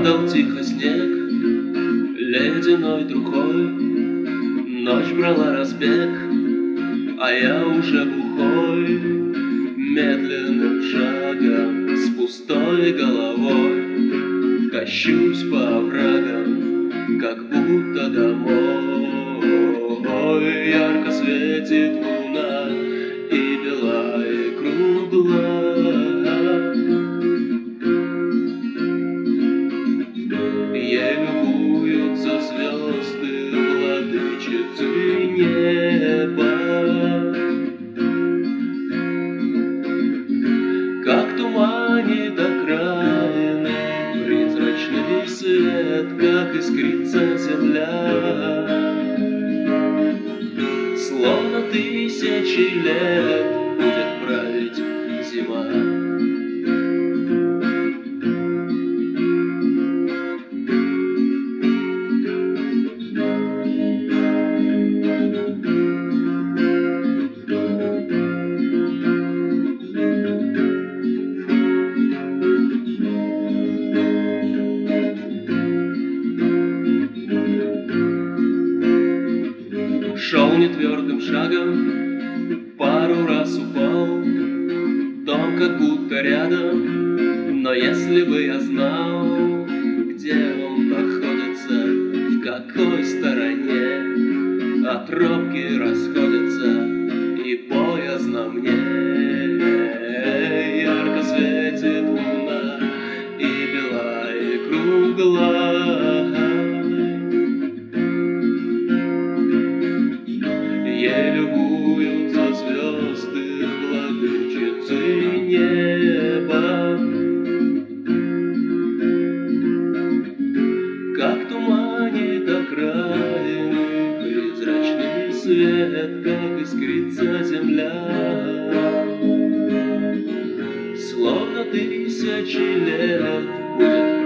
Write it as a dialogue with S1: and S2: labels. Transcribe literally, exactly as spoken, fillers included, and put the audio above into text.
S1: Падал тихо снег ледяной трухой, ночь брала разбег, а я уже глухой. Медленным шагом с пустой головой тащусь по оврагам, как будто домой. Ярко светит луна и бела, и кругла. Ей любуются звезды, владычицы неба. Как туманит окраины призрачный свет, как искрится земля. Словно тысячи лет будет править зима. Шел нетвердым шагом, пару раз упал, дом как будто рядом, но если бы я знал, где он находится, в какой стороне, а тропки расходятся, и боязно мне. Ярко светит луна, и бела, и кругла. Ей любуются звезды, владычицы неба. Как туманит окраины призрачный свет, как искрится земля. Словно тысячи лет будет